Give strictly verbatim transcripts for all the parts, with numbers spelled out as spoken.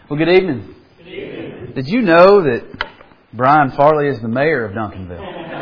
Well, good evening. Good evening. Did you know that Brian Farley is the mayor of Duncanville?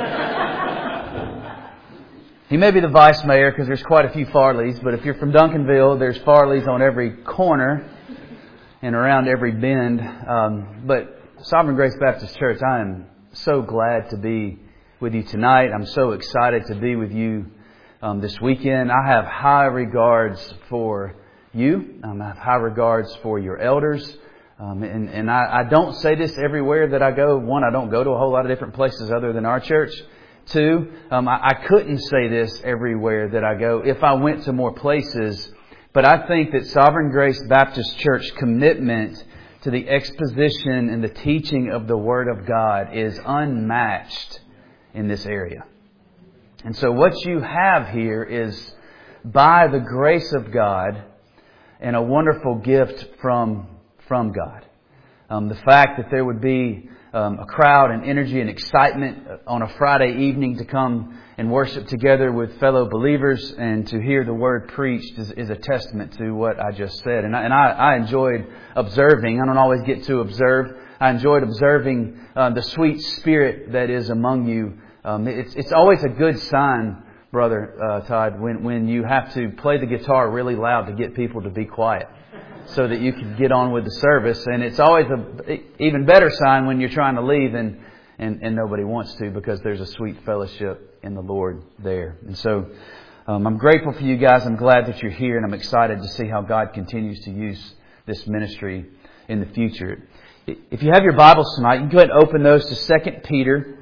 He may be the vice mayor because there's quite a few Farleys, but if you're from Duncanville, there's Farleys on every corner and around every bend. Um, but Sovereign Grace Baptist Church, I am so glad to be with you tonight. I'm so excited to be with you um, this weekend. I have high regards for you. Um, I have high regards for your elders. Um, and and I, I don't say this everywhere that I go. One, I don't go to a whole lot of different places other than our church. Two, um, I, I couldn't say this everywhere that I go if I went to more places. But I think that Sovereign Grace Baptist Church commitment to the exposition and the teaching of the Word of God is unmatched in this area. And so what you have here is, by the grace of God and a wonderful gift from from God. Um, the fact that there would be um, a crowd and energy and excitement on a Friday evening to come and worship together with fellow believers and to hear the Word preached is, is a testament to what I just said. And I, and I, I enjoyed observing. I don't always get to observe. I enjoyed observing uh, the sweet spirit that is among you. Um, it's, it's always a good sign, Brother uh, Todd, when, when you have to play the guitar really loud to get people to be quiet, so that you can get on with the service. And it's always a even better sign when you're trying to leave and, and, and nobody wants to, because there's a sweet fellowship in the Lord there. And so um, I'm grateful for you guys. I'm glad that you're here, and I'm excited to see how God continues to use this ministry in the future. If you have your Bibles tonight, you can go ahead and open those to Second Peter,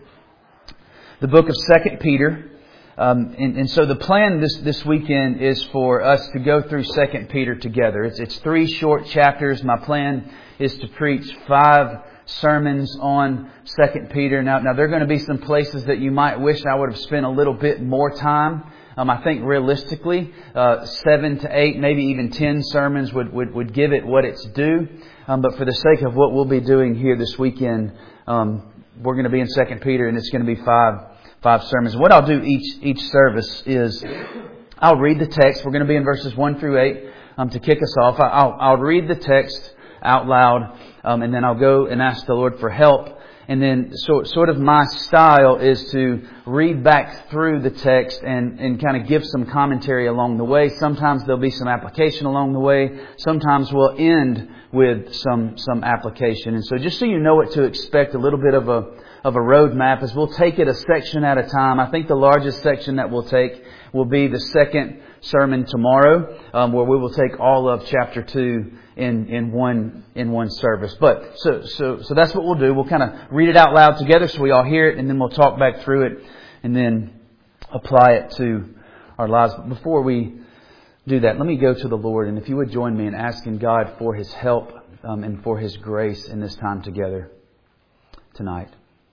the book of Second Peter. Um, and, and so the plan this, this weekend is for us to go through Second Peter together. It's, it's three short chapters. My plan is to preach five sermons on Second Peter. Now, now there are going to be some places that you might wish I would have spent a little bit more time. Um, I think realistically, uh, seven to eight, maybe even ten sermons would, would, would give it what it's due. Um, but for the sake of what we'll be doing here this weekend, um, we're going to be in Second Peter, and it's going to be five Five sermons. What I'll do each each service is I'll read the text. We're going to be in verses one through eight um, to kick us off. I'll, I'll read the text out loud, um, and then I'll go and ask the Lord for help. And then so, sort of my style is to read back through the text and, and kind of give some commentary along the way. Sometimes there'll be some application along the way. Sometimes we'll end with some some application. And so just so you know what to expect, a little bit of a of a roadmap is we'll take it a section at a time. I think the largest section that we'll take will be the second sermon tomorrow, um, where we will take all of chapter two in, in one in one service. But so so so that's what we'll do. We'll kind of read it out loud together so we all hear it, and then we'll talk back through it and then apply it to our lives. But before we do that, let me go to the Lord, and if you would join me in asking God for His help um, and for His grace in this time together tonight.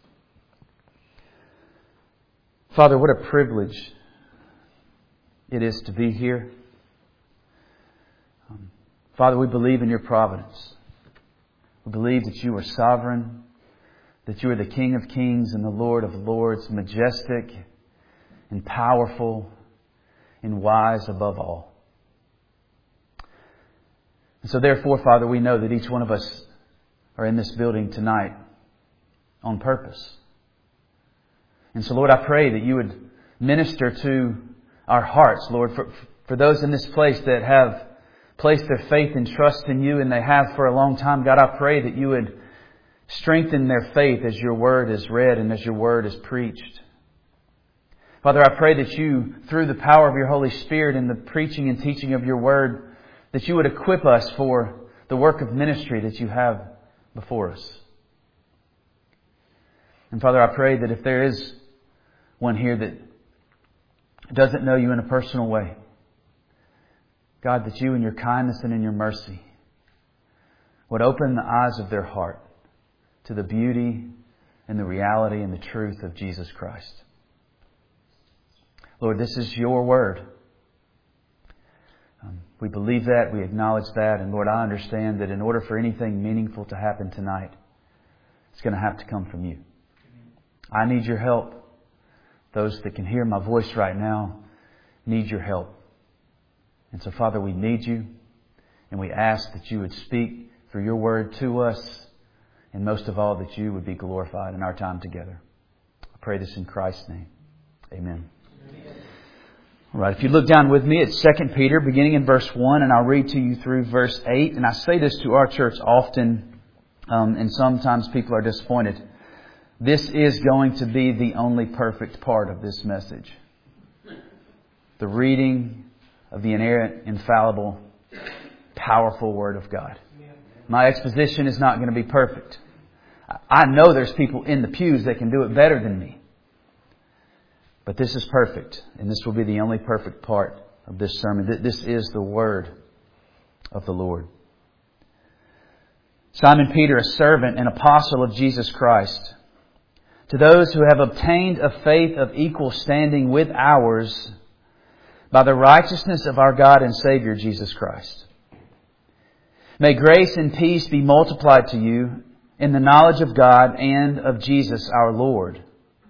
Father, what a privilege it is to be here. Um, Father, we believe in Your providence. We believe that You are sovereign, that You are the King of kings and the Lord of lords, majestic and powerful and wise above all. And so therefore, Father, we know that each one of us are in this building tonight on purpose. And so, Lord, I pray that You would minister to our hearts, Lord, for, for those in this place that have placed their faith and trust in You, and they have for a long time. God, I pray that You would strengthen their faith as Your Word is read and as Your Word is preached. Father, I pray that You, through the power of Your Holy Spirit and the preaching and teaching of Your Word, that You would equip us for the work of ministry that You have before us. And Father, I pray that if there is one here that doesn't know You in a personal way, God, that You in Your kindness and in Your mercy would open the eyes of their heart to the beauty and the reality and the truth of Jesus Christ. Lord, this is Your Word. Um, we believe that, we acknowledge that, and Lord, I understand that in order for anything meaningful to happen tonight, it's going to have to come from You. I need Your help. Those that can hear my voice right now need Your help. And so, Father, we need You, and we ask that You would speak through Your Word Word to us, and most of all, that You would be glorified in our time together. I pray this in Christ's name. Amen. Amen. All right, if you look down with me at Second Peter, beginning in verse one, and I'll read to you through verse eight. And I say this to our church often, um, and sometimes people are disappointed. This is going to be the only perfect part of this message. The reading of the inerrant, infallible, powerful Word of God. My exposition is not going to be perfect. I know there's people in the pews that can do it better than me. But this is perfect, and this will be the only perfect part of this sermon. This is the Word of the Lord. Simon Peter, a servant and apostle of Jesus Christ, to those who have obtained a faith of equal standing with ours by the righteousness of our God and Savior Jesus Christ. May grace and peace be multiplied to you in the knowledge of God and of Jesus our Lord.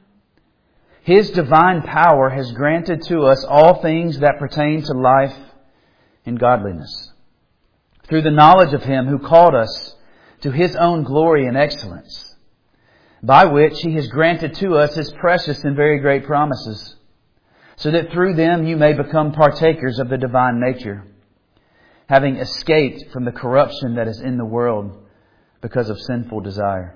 His divine power has granted to us all things that pertain to life and godliness, through the knowledge of Him who called us to His own glory and excellence, by which He has granted to us His precious and very great promises, so that through them you may become partakers of the divine nature, having escaped from the corruption that is in the world because of sinful desire.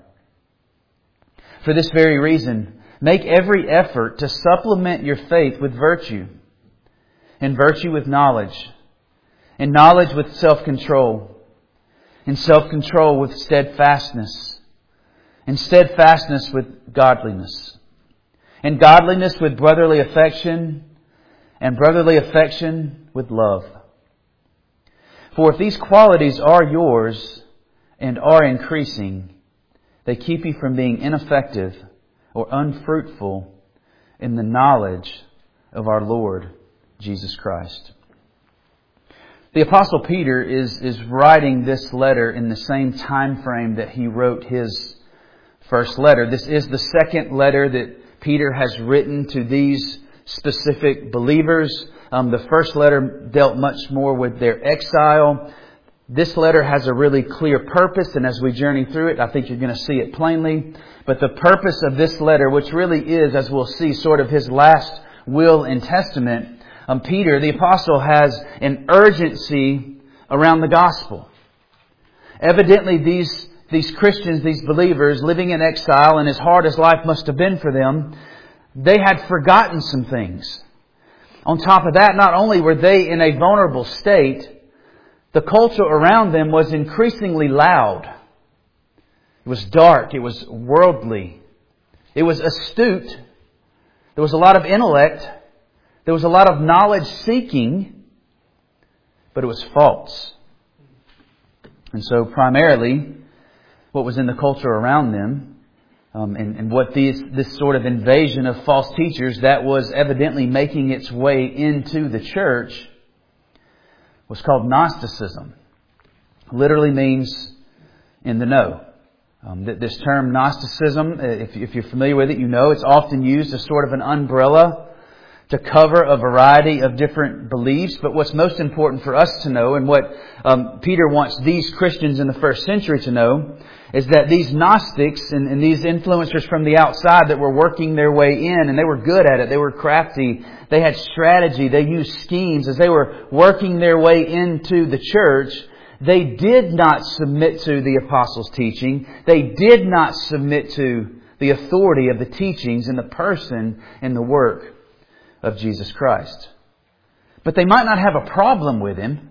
For this very reason, make every effort to supplement your faith with virtue, and virtue with knowledge, and knowledge with self-control, and self-control with steadfastness, and steadfastness with godliness, and godliness with brotherly affection, and brotherly affection with love. For if these qualities are yours and are increasing, they keep you from being ineffective or unfruitful in the knowledge of our Lord Jesus Christ. The Apostle Peter is, is writing this letter in the same time frame that he wrote his first letter. This is the second letter that Peter has written to these specific believers. Um, the first letter dealt much more with their exile. This letter has a really clear purpose, and as we journey through it, I think you're going to see it plainly. But the purpose of this letter, which really is, as we'll see, sort of his last will and testament, um, Peter, the apostle, has an urgency around the gospel. Evidently, these, these Christians, these believers living in exile, and as hard as life must have been for them, they had forgotten some things. On top of that, not only were they in a vulnerable state, the culture around them was increasingly loud. It was dark. It was worldly. It was astute. There was a lot of intellect. There was a lot of knowledge seeking, but it was false. And so primarily, what was in the culture around them, um, and, and what these, this sort of invasion of false teachers that was evidently making its way into the church, was called Gnosticism. Literally means in the know. Um, this term Gnosticism, if, if you're familiar with it, you know it's often used as sort of an umbrella to cover a variety of different beliefs. But what's most important for us to know, and what um, Peter wants these Christians in the first century to know, is that these Gnostics and, and these influencers from the outside that were working their way in, and they were good at it, they were crafty, they had strategy, they used schemes. As they were working their way into the church, they did not submit to the apostles' teaching. They did not submit to the authority of the teachings and the person and the work of Jesus Christ. But they might not have a problem with Him.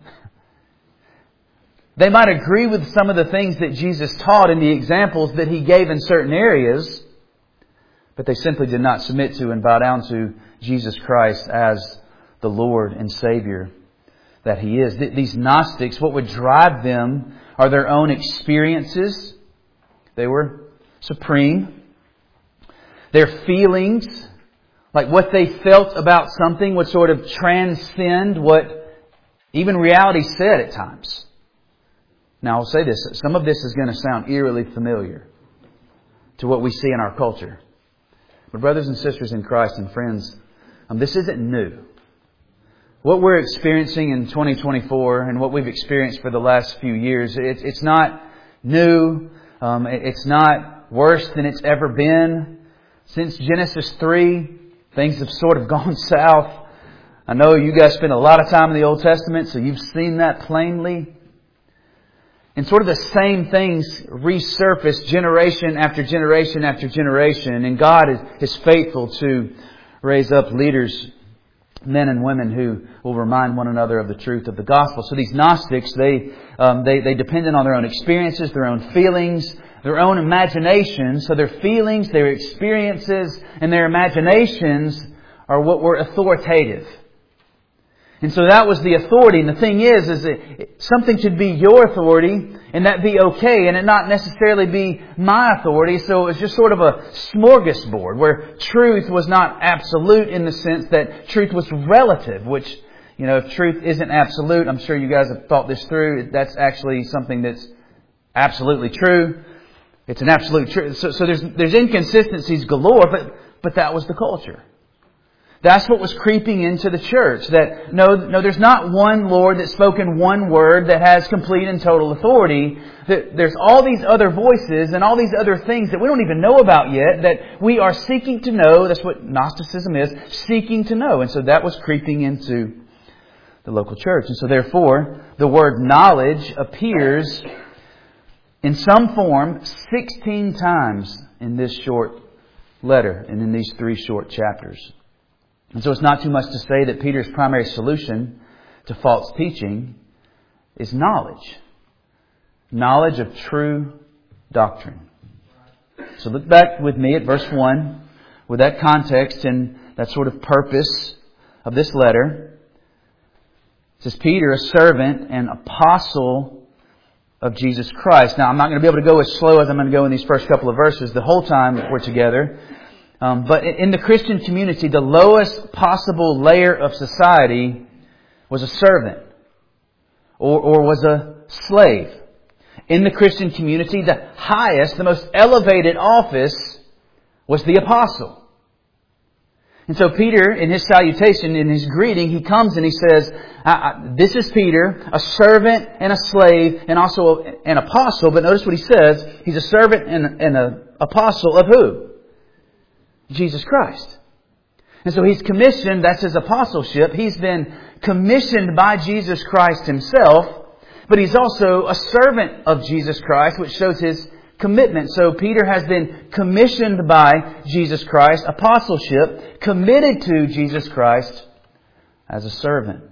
They might agree with some of the things that Jesus taught and the examples that He gave in certain areas, but they simply did not submit to and bow down to Jesus Christ as the Lord and Savior that He is. These Gnostics, what would drive them are their own experiences. They were supreme. Their feelings, like what they felt about something, would sort of transcend what even reality said at times. Now, I'll say this. Some of this is going to sound eerily familiar to what we see in our culture. But brothers and sisters in Christ and friends, um, this isn't new. What we're experiencing in twenty twenty-four and what we've experienced for the last few years, it, it's not new. Um, it's not worse than it's ever been. Since Genesis three, things have sort of gone south. I know you guys spend a lot of time in the Old Testament, so you've seen that plainly. And sort of the same things resurface generation after generation after generation. And God is, is faithful to raise up leaders, men and women who will remind one another of the truth of the gospel. So these Gnostics, they um, they, they depended on their own experiences, their own feelings, their own imaginations. So their feelings, their experiences, and their imaginations are what were authoritative. And so that was the authority. And the thing is, is that something should be your authority and that be okay and it not necessarily be my authority. So it was just sort of a smorgasbord where truth was not absolute in the sense that truth was relative, which, you know, if truth isn't absolute, I'm sure you guys have thought this through. That's actually something that's absolutely true. It's an absolute truth. So, so there's, there's inconsistencies galore, but, but that was the culture. That's what was creeping into the church. That no, no, there's not one Lord that's spoken one word that has complete and total authority. That there's all these other voices and all these other things that we don't even know about yet that we are seeking to know. That's what Gnosticism is, seeking to know. And so that was creeping into the local church. And so therefore, the word knowledge appears in some form sixteen times in this short letter and in these three short chapters. And so it's not too much to say that Peter's primary solution to false teaching is knowledge. Knowledge of true doctrine. So look back with me at verse one with that context and that sort of purpose of this letter. It says, Peter, a servant and apostle of Jesus Christ. Now, I'm not going to be able to go as slow as I'm going to go in these first couple of verses the whole time that we're together. Um, but in the Christian community, the lowest possible layer of society was a servant or, or was a slave. In the Christian community, the highest, the most elevated office was the apostle. And so Peter, in his salutation, in his greeting, he comes and he says, I, I, this is Peter, a servant and a slave and also an apostle. But notice what he says. He's a servant and, and an apostle of who? Jesus Christ. And so he's commissioned, that's his apostleship. He's been commissioned by Jesus Christ himself, but he's also a servant of Jesus Christ, which shows his commitment. So Peter has been commissioned by Jesus Christ, apostleship, committed to Jesus Christ as a servant.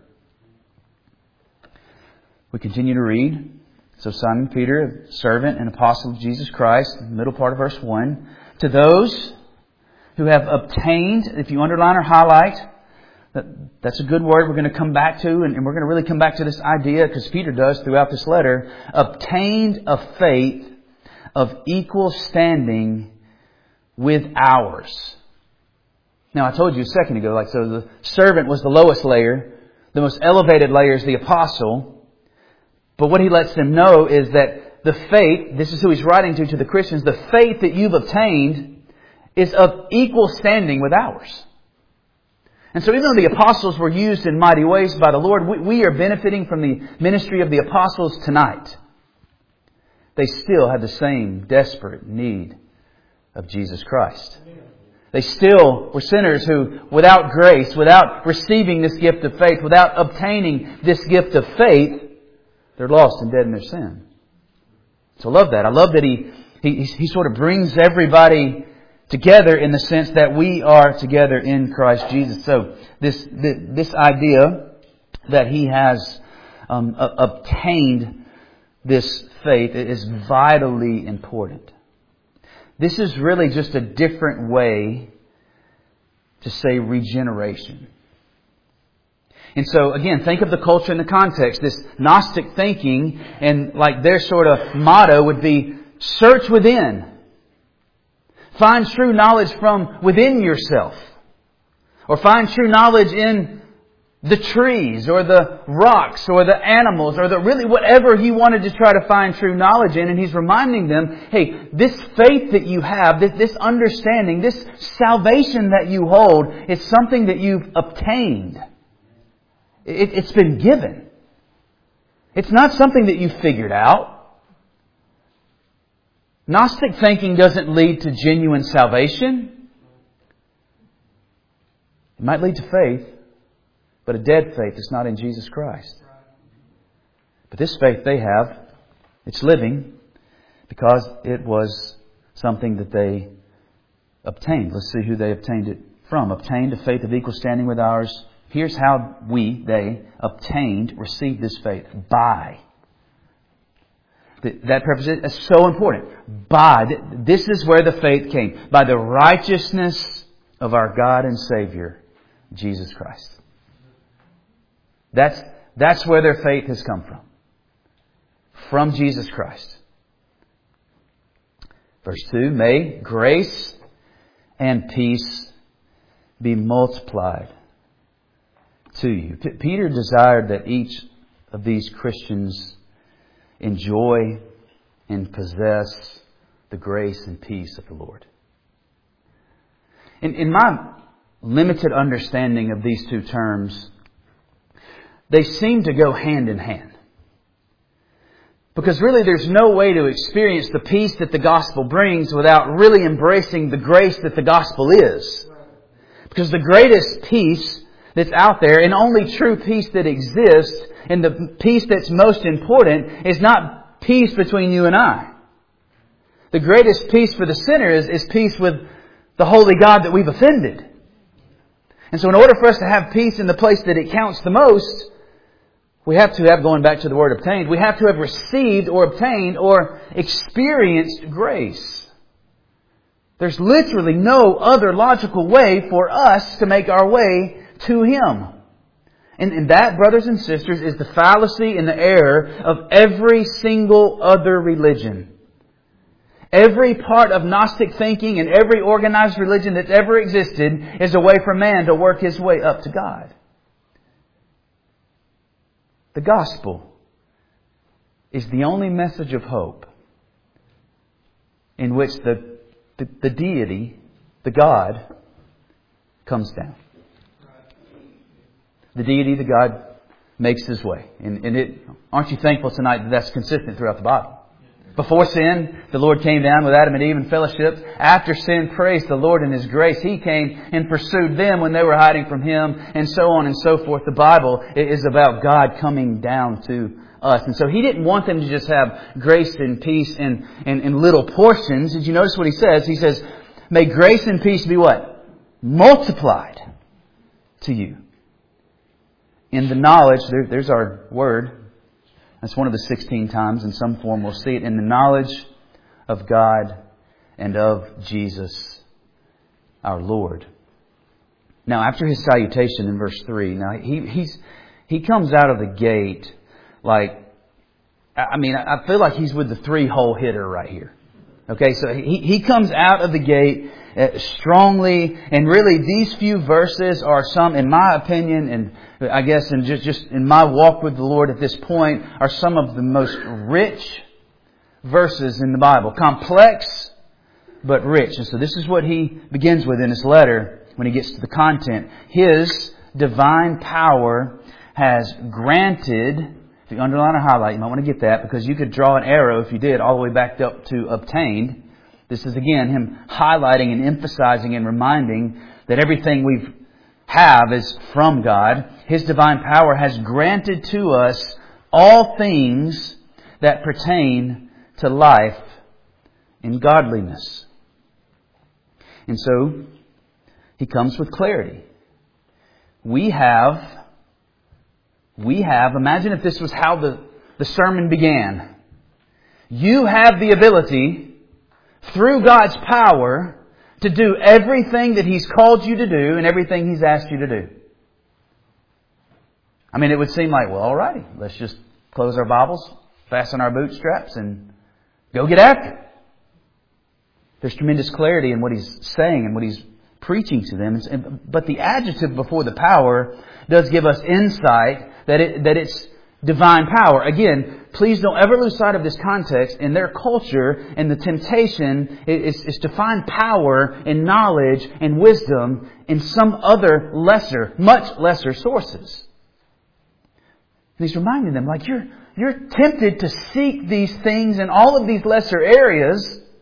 We continue to read. So Simon Peter, servant and apostle of Jesus Christ, middle part of verse one, to those who have obtained, if you underline or highlight, that, that's a good word we're going to come back to, and, and we're going to really come back to this idea, because Peter does throughout this letter, obtained a faith of equal standing with ours. Now, I told you a second ago, like, so the servant was the lowest layer, the most elevated layer is the apostle, but what he lets them know is that the faith, this is who he's writing to, to the Christians, the faith that you've obtained is of equal standing with ours. And so even though the apostles were used in mighty ways by the Lord, we, we are benefiting from the ministry of the apostles tonight. They still have the same desperate need of Jesus Christ. They still were sinners who, without grace, without receiving this gift of faith, without obtaining this gift of faith, they're lost and dead in their sin. So I love that. I love that he, he, he sort of brings everybody together in the sense that we are together in Christ Jesus. So this this, this idea that he has um, a, obtained this faith is vitally important. This is really just a different way to say regeneration. And so again, think of the culture and the context. This Gnostic thinking, and like their sort of motto would be, search within. Find true knowledge from within yourself. Or find true knowledge in the trees or the rocks or the animals or the really whatever he wanted to try to find true knowledge in. And he's reminding them, hey, this faith that you have, this, this understanding, this salvation that you hold is something that you've obtained. It, it's been given. It's not something that you figured out. Gnostic thinking doesn't lead to genuine salvation. It might lead to faith, but a dead faith is not in Jesus Christ. But this faith they have, it's living because it was something that they obtained. Let's see who they obtained it from. Obtained a faith of equal standing with ours. Here's how we, they, obtained, received this faith. By. That purpose is so important. By. This is where the faith came. By the righteousness of our God and Savior, Jesus Christ. That's, that's where their faith has come from. From Jesus Christ. Verse two, may grace and peace be multiplied to you. P- Peter desired that each of these Christians enjoy and possess the grace and peace of the Lord. In, in my limited understanding of these two terms, they seem to go hand in hand. Because really there's no way to experience the peace that the gospel brings without really embracing the grace that the gospel is. Because the greatest peace that's out there, and only true peace that exists, and the peace that's most important, is not peace between you and I. The greatest peace for the sinner is, is peace with the holy God that we've offended. And so in order for us to have peace in the place that it counts the most, we have to have, going back to the word obtained, we have to have received or obtained or experienced grace. There's literally no other logical way for us to make our way to Him. And, and that, brothers and sisters, is the fallacy and the error of every single other religion. Every part of Gnostic thinking and every organized religion that's ever existed is a way for man to work his way up to God. The gospel is the only message of hope in which the, the, the deity, the God, comes down. The deity, the God, makes His way. And, and it, aren't you thankful tonight that that's consistent throughout the Bible? Before sin, the Lord came down with Adam and Eve in fellowship. After sin, praise the Lord in His grace. He came and pursued them when they were hiding from Him, and so on and so forth. The Bible is about God coming down to us. And so He didn't want them to just have grace and peace in, in, in little portions. Did you notice what He says? He says, may grace and peace be what? Multiplied to you. In the knowledge, there, there's our word. That's one of the sixteen times in some form we'll see it. In the knowledge of God and of Jesus our Lord. Now, after His salutation in verse three, now he he's he comes out of the gate like, I mean, I feel like he's with the three-hole hitter right here. Okay, so he, he comes out of the gate uh, strongly, and really these few verses are some, in my opinion, and I guess in just, just in my walk with the Lord at this point, are some of the most rich verses in the Bible. Complex, but rich. And so this is what he begins with in his letter when he gets to the content. His divine power has granted... If you underline or highlight, you might want to get that, because you could draw an arrow if you did all the way back up to obtained. This is again Him highlighting and emphasizing and reminding that everything we have is from God. His divine power has granted to us all things that pertain to life and godliness. And so He comes with clarity. We have We have, imagine if this was how the, the sermon began. You have the ability, through God's power, to do everything that He's called you to do and everything He's asked you to do. I mean, it would seem like, well, alrighty, let's just close our Bibles, fasten our bootstraps, and go get after it. There's tremendous clarity in what He's saying and what He's preaching to them. But the adjective before the power does give us insight that it, that it's divine power. Again, please don't ever lose sight of this context. In their culture, and the temptation is, is to find power and knowledge and wisdom in some other lesser, much lesser sources. And He's reminding them, like, you're, you're tempted to seek these things in all of these lesser areas,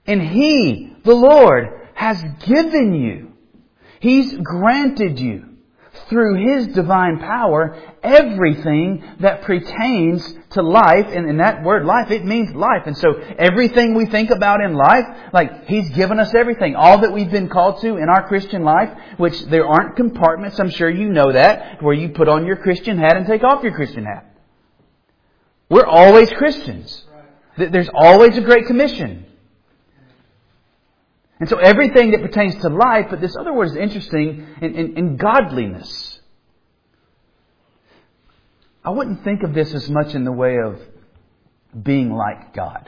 And He, the Lord, has given you. He's granted you, through His divine power, everything that pertains to life. And in that word life, it means life. And so everything we think about in life, like He's given us everything. All that we've been called to in our Christian life, which there aren't compartments, I'm sure you know that, where you put on your Christian hat and take off your Christian hat. We're always Christians. There's always a Great Commission. And so everything that pertains to life, but this other word is interesting, in, in, in godliness. I wouldn't think of this as much in the way of being like God.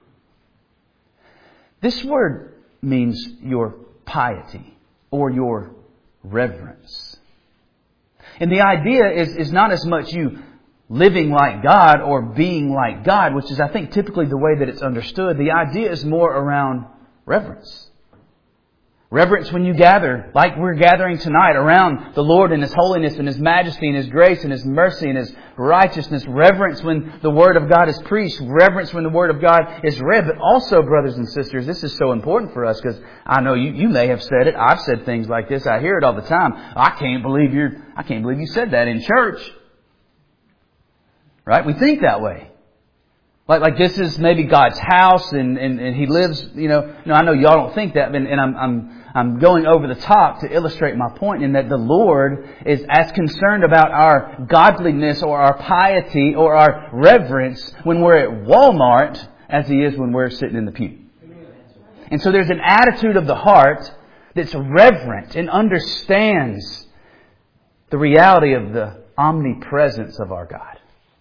This word means your piety or your reverence. And the idea is, is not as much you living like God or being like God, which is, I think, typically the way that it's understood. The idea is more around reverence. Reverence when you gather, like we're gathering tonight, around the Lord and His holiness and His majesty and His grace and His mercy and His righteousness. Reverence when the Word of God is preached. Reverence when the Word of God is read. But also, brothers and sisters, this is so important for us because I know you, you may have said it. I've said things like this. I hear it all the time. I can't believe you're, I can't believe you said that in church. Right? We think that way. Like, like this is maybe God's house and, and, and He lives, you know. No, I know y'all don't think that, and, and I'm, I'm, I'm going over the top to illustrate my point in that the Lord is as concerned about our godliness or our piety or our reverence when we're at Walmart as He is when we're sitting in the pew. And so there's an attitude of the heart that's reverent and understands the reality of the omnipresence of our God.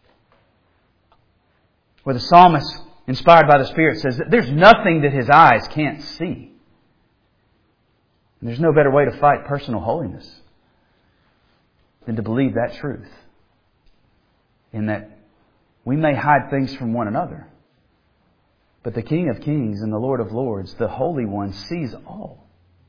Where the psalmist, inspired by the Spirit, says that there's nothing that his eyes can't see. And there's no better way to fight personal holiness than to believe that truth. In that we may hide things from one another, but the King of Kings and the Lord of Lords, the Holy One, sees all.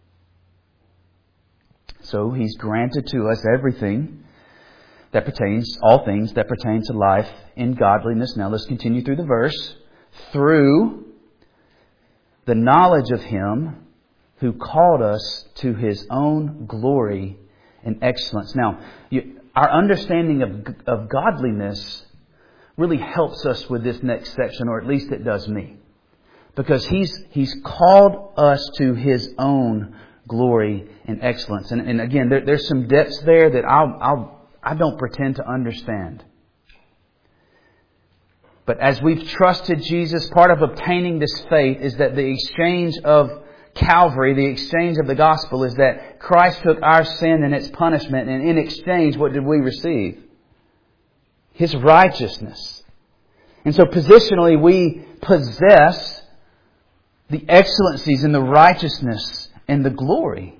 So He's granted to us everything that pertains, all things that pertain to life in godliness. Now let's continue through the verse. Through the knowledge of Him who called us to His own glory and excellence. Now, you, our understanding of, of godliness really helps us with this next section, or at least it does me. Because He's, he's called us to His own glory and excellence. And, and again, there, there's some depths there that I'll, I'll I don't pretend to understand. But as we've trusted Jesus, part of obtaining this faith is that the exchange of Calvary, the exchange of the gospel, is that Christ took our sin and its punishment, and in exchange, what did we receive? His righteousness. And so positionally, we possess the excellencies and the righteousness and the glory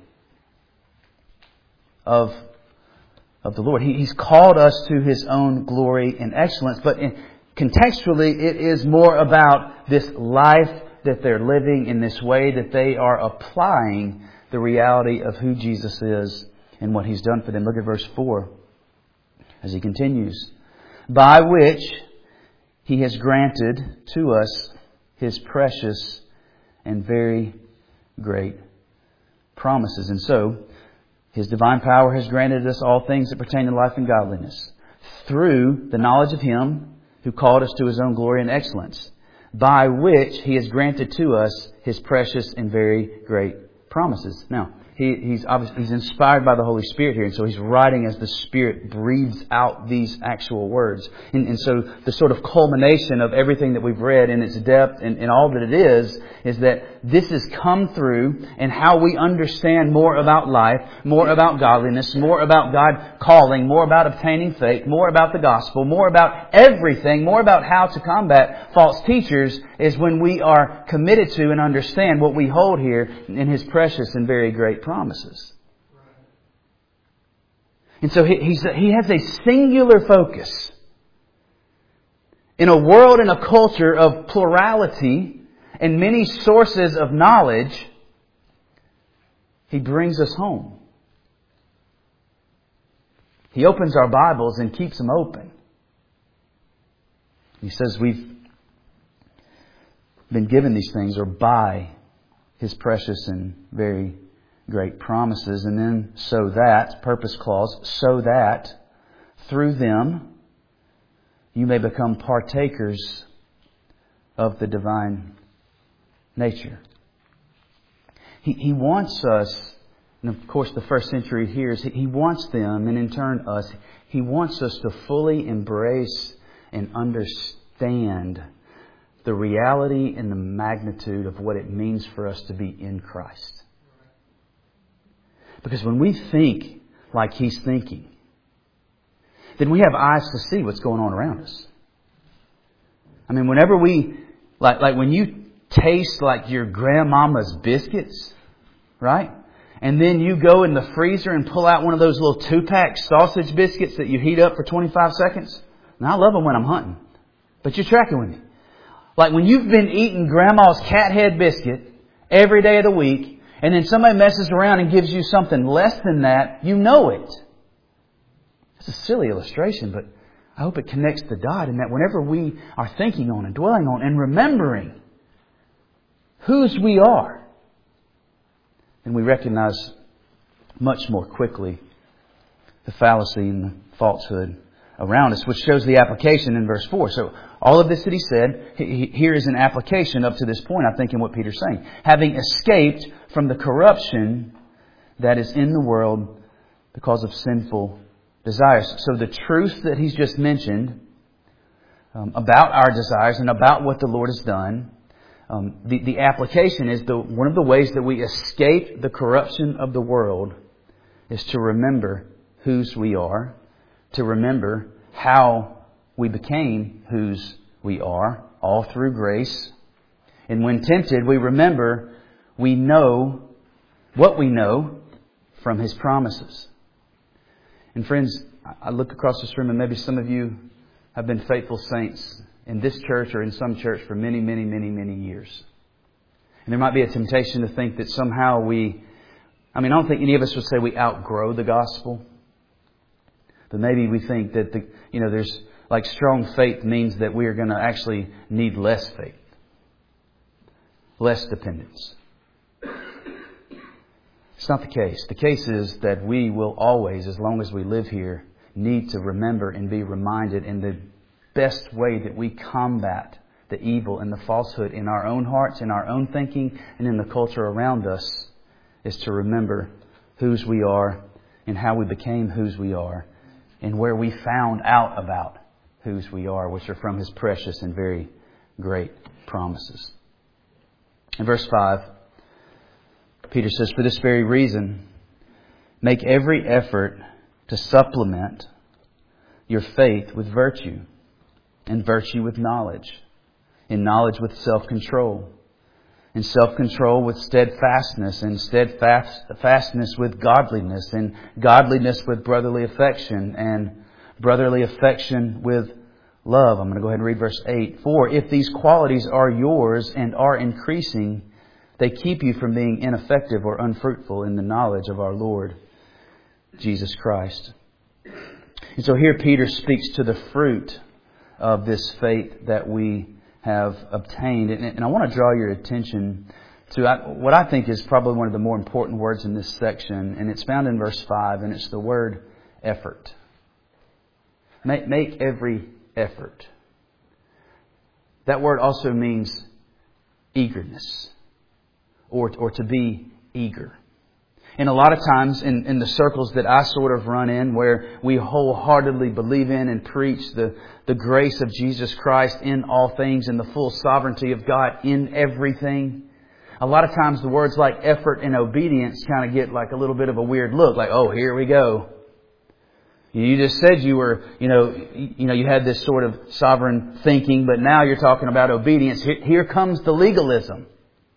of of the Lord. He, he's called us to His own glory and excellence. But in, contextually, it is more about this life that they're living in this way that they are applying the reality of who Jesus is and what He's done for them. Look at verse four as he continues. By which He has granted to us His precious and very great promises. And so, His divine power has granted us all things that pertain to life and godliness through the knowledge of Him who called us to His own glory and excellence, by which He has granted to us His precious and very great promises. Now, he, he's obviously he's inspired by the Holy Spirit here, and so he's writing as the Spirit breathes out these actual words. And, and so the sort of culmination of everything that we've read in its depth and, and all that it is, is that this has come through and how we understand more about life, more about godliness, more about God calling, more about obtaining faith, more about the gospel, more about everything, more about how to combat false teachers, is when we are committed to and understand what we hold here in His precious and very great promises. And so he, he's, he has a singular focus. In a world and a culture of plurality and many sources of knowledge, He brings us home. He opens our Bibles and keeps them open. He says we've been given these things, or by His precious and very great promises. And then so that, purpose clause, so that through them you may become partakers of the divine nature. He, he wants us, and of course the first century hears, He wants them, and in turn us, He wants us to fully embrace and understand the reality and the magnitude of what it means for us to be in Christ. Because when we think like He's thinking, then we have eyes to see what's going on around us. I mean, whenever we, like, like when you taste like your grandmama's biscuits, right? And then you go in the freezer and pull out one of those little two-pack sausage biscuits that you heat up for twenty-five seconds. And I love them when I'm hunting. But you're tracking with me. Like when you've been eating grandma's cat head biscuit every day of the week, and then somebody messes around and gives you something less than that, you know it. It's a silly illustration, but I hope it connects the dot in that whenever we are thinking on and dwelling on and remembering whose we are, then we recognize much more quickly the fallacy and the falsehood around us, which shows the application in verse four. So all of this that he said, here is an application up to this point, I think, in what Peter's saying. Having escaped from the corruption that is in the world because of sinful desires. So the truth that he's just mentioned um, about our desires and about what the Lord has done, um, the, the application is the one of the ways that we escape the corruption of the world is to remember whose we are, to remember how we became whose we are, all through grace. And when tempted, we remember we know what we know from His promises. And friends, I look across this room and maybe some of you have been faithful saints in this church or in some church for many, many, many, many years. And there might be a temptation to think that somehow we, I mean, I don't think any of us would say we outgrow the gospel. But maybe we think that, the, you know, there's like strong faith means that we are going to actually need less faith. Less dependence. It's not the case. The case is that we will always, as long as we live here, need to remember and be reminded in the best way that we combat the evil and the falsehood in our own hearts, in our own thinking, and in the culture around us, is to remember whose we are and how we became whose we are and where we found out about whose we are, which are from His precious and very great promises. In verse five, Peter says, for this very reason, make every effort to supplement your faith with virtue, and virtue with knowledge, and knowledge with self-control, and self-control with steadfastness, and steadfastness with godliness, and godliness with brotherly affection, and brotherly affection with love. I'm going to go ahead and read verse eight. For if these qualities are yours and are increasing, they keep you from being ineffective or unfruitful in the knowledge of our Lord Jesus Christ. And so here Peter speaks to the fruit of this faith that we have obtained. And I want to draw your attention to what I think is probably one of the more important words in this section. And it's found in verse five, and it's the word effort. Make, make every effort. That word also means eagerness, or, or to be eager. And a lot of times in, in the circles that I sort of run in, where we wholeheartedly believe in and preach the, the grace of Jesus Christ in all things and the full sovereignty of God in everything, a lot of times the words like effort and obedience kind of get like a little bit of a weird look. Like, oh, here we go. You just said you were, you know, you know, you had this sort of sovereign thinking, but now you're talking about obedience. Here, here comes the legalism.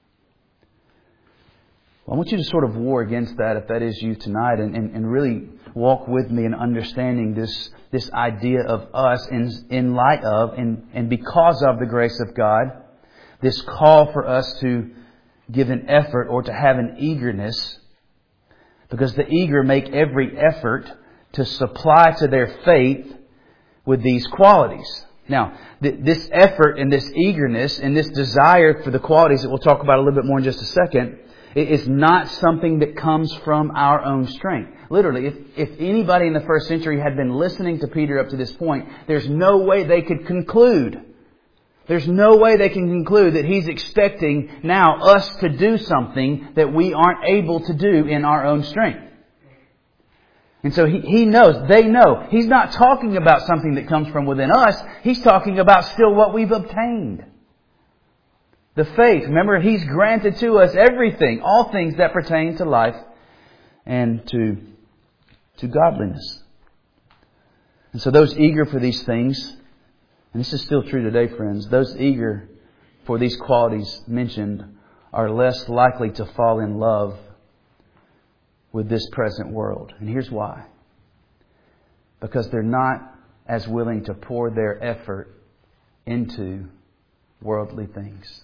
I want you to sort of war against that if that is you tonight, and, and, and really walk with me in understanding this this idea of us in, in light of and, and because of the grace of God, this call for us to give an effort or to have an eagerness, because the eager make every effort to supply to their faith with these qualities. Now, th- this effort and this eagerness and this desire for the qualities that we'll talk about a little bit more in just a second is not something that comes from our own strength. Literally, if, if anybody in the first century had been listening to Peter up to this point, there's no way they could conclude. There's no way they can conclude that he's expecting now us to do something that we aren't able to do in our own strength. And so he, he knows, they know. He's not talking about something that comes from within us. He's talking about still what we've obtained. The faith. Remember, He's granted to us everything, all things that pertain to life and to, to godliness. And so those eager for these things, and this is still true today, friends, those eager for these qualities mentioned are less likely to fall in love with this present world. And here's why. Because they're not as willing to pour their effort into worldly things.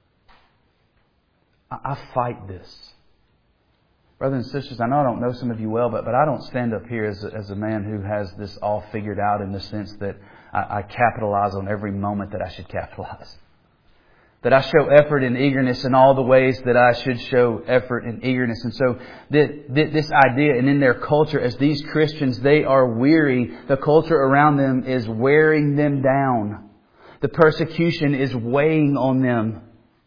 I, I fight this. Brothers and sisters, I know I don't know some of you well, but, but I don't stand up here as a, as a man who has this all figured out in the sense that I, I capitalize on every moment that I should capitalize. That I show effort and eagerness in all the ways that I should show effort and eagerness. And so this idea, and in their culture, as these Christians, they are weary. The culture around them is wearing them down. The persecution is weighing on them.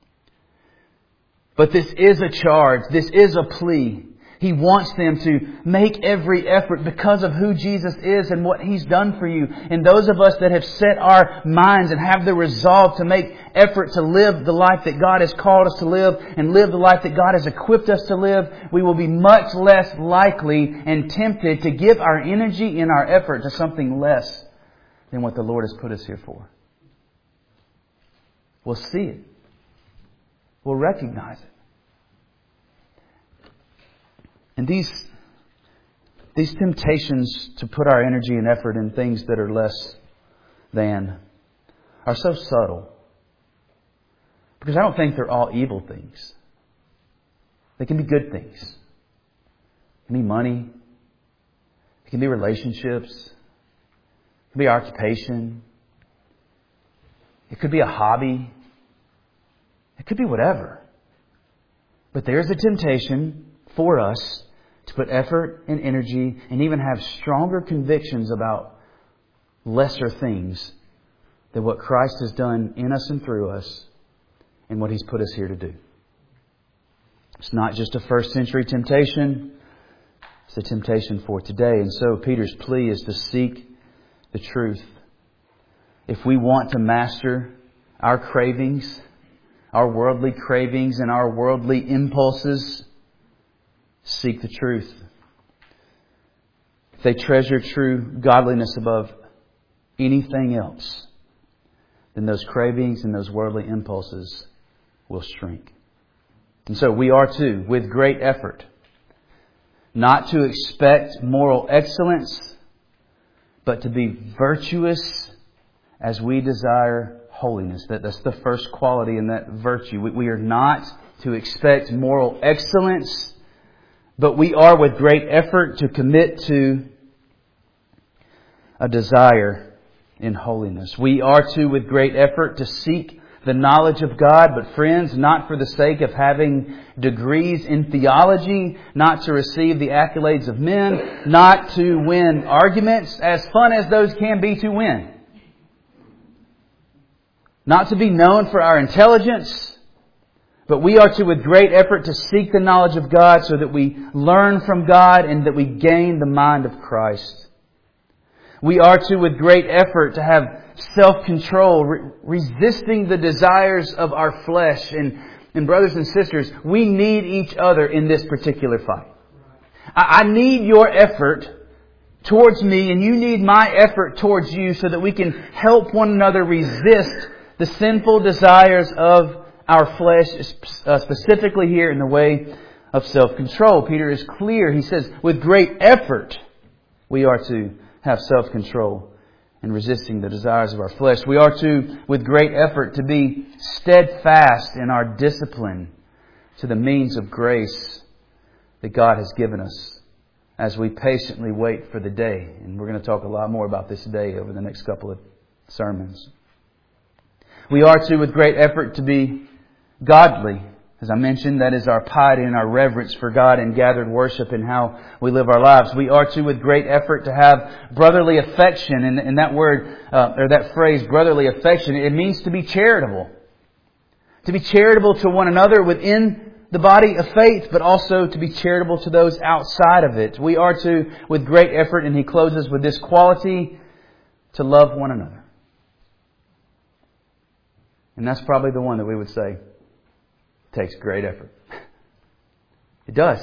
But this is a charge. This is a plea. He wants them to make every effort because of who Jesus is and what He's done for you. And those of us that have set our minds and have the resolve to make effort to live the life that God has called us to live and live the life that God has equipped us to live, we will be much less likely and tempted to give our energy and our effort to something less than what the Lord has put us here for. We'll see it. We'll recognize it. And these, these temptations to put our energy and effort in things that are less than are so subtle. Because I don't think they're all evil things. They can be good things. It can be money. It can be relationships. It can be occupation. It could be a hobby. It could be whatever. But there's a temptation for us to put effort and energy and even have stronger convictions about lesser things than what Christ has done in us and through us and what He's put us here to do. It's not just a first century temptation. It's a temptation for today. And so Peter's plea is to seek the truth. If we want to master our cravings, our worldly cravings and our worldly impulses, seek the truth. If they treasure true godliness above anything else, then those cravings and those worldly impulses will shrink. And so we are to, with great effort, not to expect moral excellence, but to be virtuous as we desire holiness. That, that's the first quality in that virtue. We, we are not to expect moral excellence, but we are with great effort to commit to a desire in holiness. We are to, with great effort, to seek the knowledge of God, but friends, not for the sake of having degrees in theology, not to receive the accolades of men, not to win arguments, as fun as those can be to win. Not to be known for our intelligence, but we are to, with great effort, to seek the knowledge of God so that we learn from God and that we gain the mind of Christ. We are to, with great effort, to have self-control, re- resisting the desires of our flesh. And, and brothers and sisters, we need each other in this particular fight. I, I need your effort towards me, and you need my effort towards you so that we can help one another resist the sinful desires of our flesh, uh, specifically here in the way of self-control. Peter is clear. He says, with great effort, we are to have self-control in resisting the desires of our flesh. We are to, with great effort, to be steadfast in our discipline to the means of grace that God has given us as we patiently wait for the day. And we're going to talk a lot more about this day over the next couple of sermons. We are to, with great effort, to be godly. As I mentioned, that is our piety and our reverence for God and gathered worship in how we live our lives. We are to, with great effort, to have brotherly affection. And, and that word, uh, or that phrase, brotherly affection, it means to be charitable. To be charitable to one another within the body of faith, but also to be charitable to those outside of it. We are to, with great effort, and he closes with this quality, to love one another. And that's probably the one that we would say takes great effort. It does.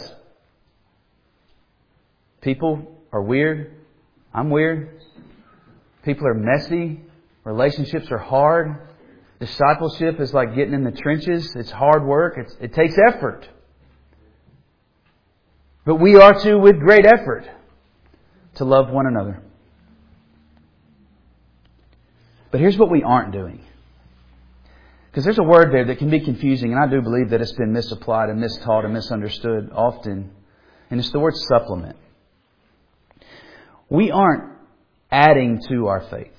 People are weird. I'm weird. People are messy. Relationships are hard. Discipleship is like getting in the trenches. It's hard work. It's, it takes effort. But we are to, with great effort, to love one another. But here's what we aren't doing. Because there's a word there that can be confusing, and I do believe that it's been misapplied and mistaught and misunderstood often. And it's the word supplement. We aren't adding to our faith.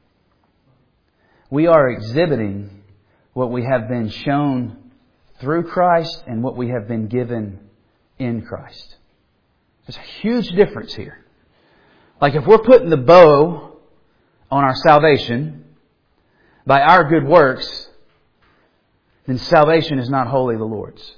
We are exhibiting what we have been shown through Christ and what we have been given in Christ. There's a huge difference here. Like if we're putting the bow on our salvation by our good works, then salvation is not wholly the Lord's.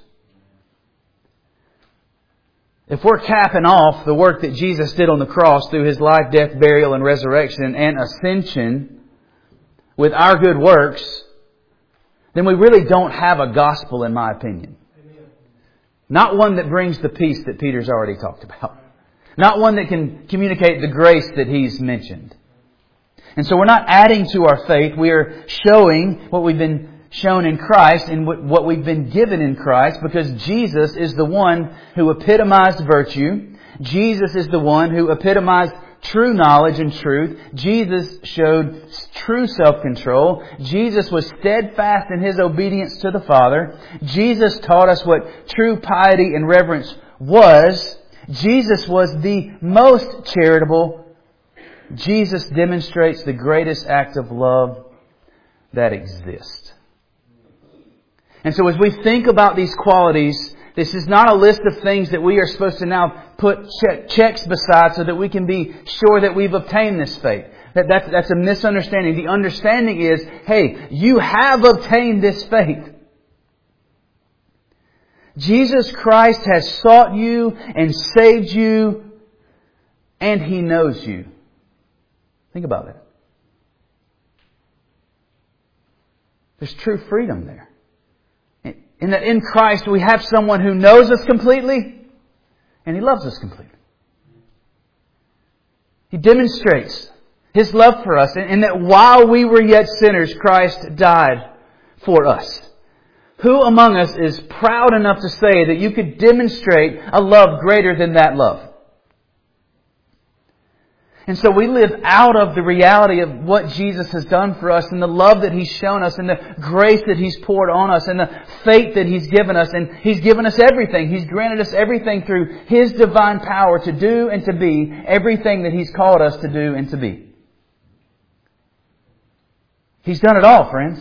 If we're capping off the work that Jesus did on the cross through His life, death, burial, and resurrection and ascension with our good works, then we really don't have a gospel, in my opinion. Not one that brings the peace that Peter's already talked about. Not one that can communicate the grace that he's mentioned. And so we're not adding to our faith. We are showing what we've been shown in Christ and what we've been given in Christ, because Jesus is the one who epitomized virtue. Jesus is the one who epitomized true knowledge and truth. Jesus showed true self-control. Jesus was steadfast in His obedience to the Father. Jesus taught us what true piety and reverence was. Jesus was the most charitable. Jesus demonstrates the greatest act of love that exists. And so as we think about these qualities, this is not a list of things that we are supposed to now put check, checks beside so that we can be sure that we've obtained this faith. That, that's, that's a misunderstanding. The understanding is, hey, you have obtained this faith. Jesus Christ has sought you and saved you, and He knows you. Think about that. There's true freedom there. In that in Christ we have someone who knows us completely and He loves us completely. He demonstrates His love for us, and that while we were yet sinners, Christ died for us. Who among us is proud enough to say that you could demonstrate a love greater than that love? And so we live out of the reality of what Jesus has done for us and the love that He's shown us and the grace that He's poured on us and the faith that He's given us. And He's given us everything. He's granted us everything through His divine power to do and to be everything that He's called us to do and to be. He's done it all, friends.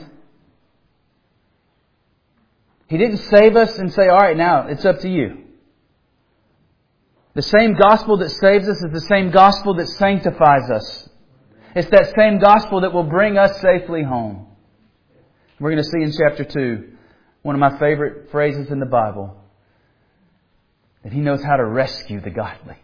He didn't save us and say, all right, now it's up to you. The same gospel that saves us is the same gospel that sanctifies us. It's that same gospel that will bring us safely home. We're going to see in chapter two, one of my favorite phrases in the Bible, that He knows how to rescue the godly.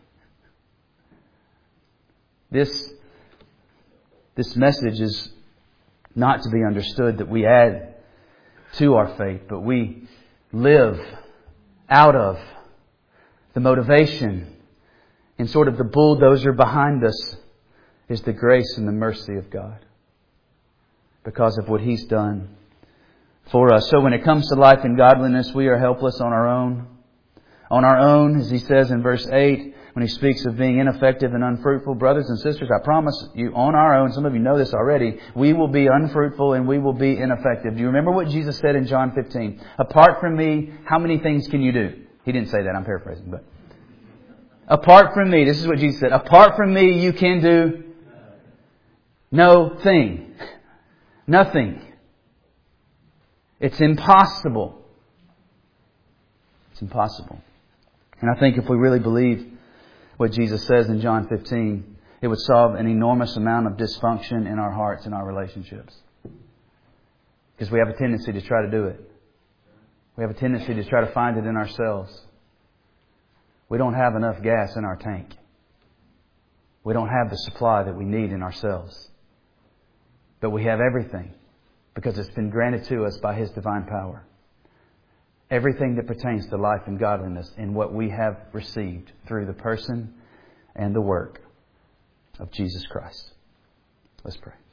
This, this message is not to be understood that we add to our faith, but we live out of the motivation and sort of the bulldozer behind us is the grace and the mercy of God because of what He's done for us. So when it comes to life and godliness, we are helpless on our own. On our own, as He says in verse eight, when He speaks of being ineffective and unfruitful, brothers and sisters, I promise you, on our own, some of you know this already, we will be unfruitful and we will be ineffective. Do you remember what Jesus said in John fifteen? Apart from me, how many things can you do? He didn't say that, I'm paraphrasing, but apart from me, this is what Jesus said, apart from me you can do No thing. Nothing. It's impossible. It's impossible. And I think if we really believe what Jesus says in John fifteen, it would solve an enormous amount of dysfunction in our hearts and our relationships. Because we have a tendency to try to do it. We have a tendency to try to find it in ourselves. We don't have enough gas in our tank. We don't have the supply that we need in ourselves. But we have everything because it's been granted to us by His divine power. Everything that pertains to life and godliness in what we have received through the person and the work of Jesus Christ. Let's pray.